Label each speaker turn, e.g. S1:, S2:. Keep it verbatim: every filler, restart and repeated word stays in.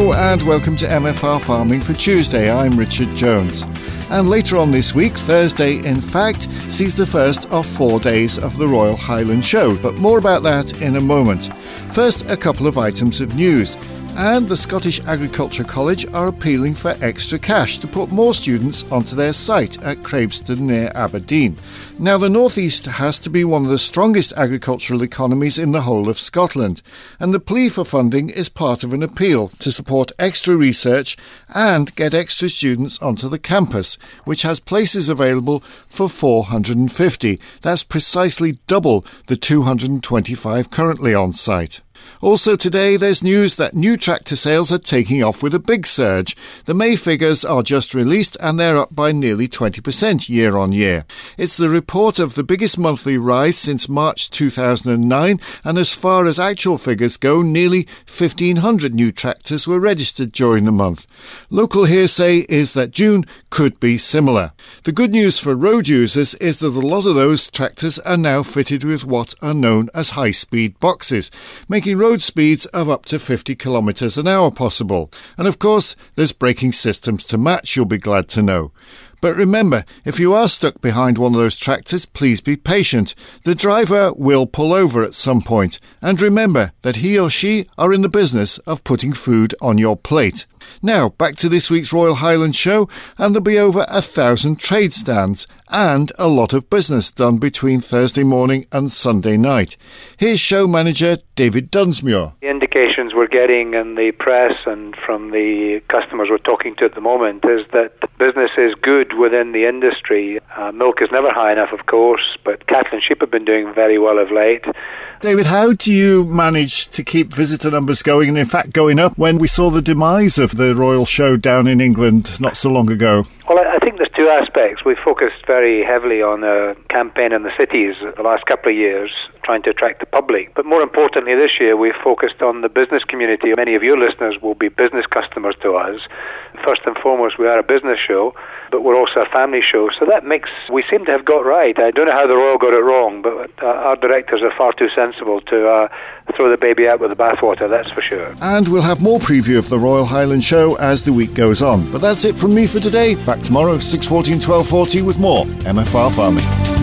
S1: Hello and welcome to M F R Farming for Tuesday. I'm Richard Jones. And later on this week, Thursday in fact, sees the first of four days of the Royal Highland Show, but more about that in a moment. First, a couple of items of news. And the Scottish Agriculture College are appealing for extra cash to put more students onto their site at Crabeston near Aberdeen. Now, the North East has to be one of the strongest agricultural economies in the whole of Scotland, and the plea for funding is part of an appeal to support extra research and get extra students onto the campus, which has places available for four hundred fifty. That's precisely double the two hundred twenty-five currently on site. Also today, there's news that new tractor sales are taking off with a big surge. The May figures are just released and they're up by nearly twenty percent year on year. It's the report of the biggest monthly rise since March two thousand nine, and as far as actual figures go, nearly fifteen hundred new tractors were registered during the month. Local hearsay is that June could be similar. The good news for road users is that a lot of those tractors are now fitted with what are known as high-speed boxes, making road speeds of up to fifty kilometres an hour possible. And of course, there's braking systems to match, you'll be glad to know. But remember, if you are stuck behind one of those tractors, please be patient. The driver will pull over at some point. And remember that he or she are in the business of putting food on your plate. Now, back to this week's Royal Highland Show, and there'll be over a thousand trade stands and a lot of business done between Thursday morning and Sunday night. Here's show manager David Dunsmuir.
S2: The indications we're getting in the press and from the customers we're talking to at the moment is that business is good within the industry. Uh, milk is never high enough, of course, but cattle and sheep have been doing very well of late.
S1: David, how do you manage to keep visitor numbers going and in fact going up when we saw the demise of the Royal Show down in England not so long ago?
S2: Well, I think there's two aspects. We've focused very heavily on a campaign in the cities the last couple of years, trying to attract the public. But more importantly, this year we've focused on the business community. Many of your listeners will be business customers to us. First and foremost, we are a business show, but we're also a family show. So that mix we seem to have got right. I don't know how the Royal got it wrong, but uh, our directors are far too sensible to uh, throw the baby out with the bathwater, that's for sure.
S1: And we'll have more preview of the Royal Highland Show as the week goes on. But that's it from me for today. Back tomorrow, six fourteen, twelve forty with more M F R Farming.